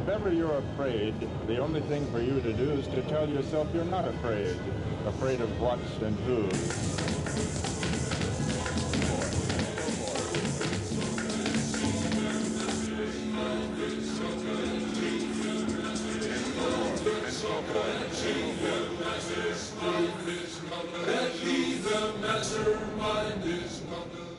ever you're afraid, the only thing for you to do is to tell yourself you're not afraid. Afraid of what and who. That he, the mastermind, is not the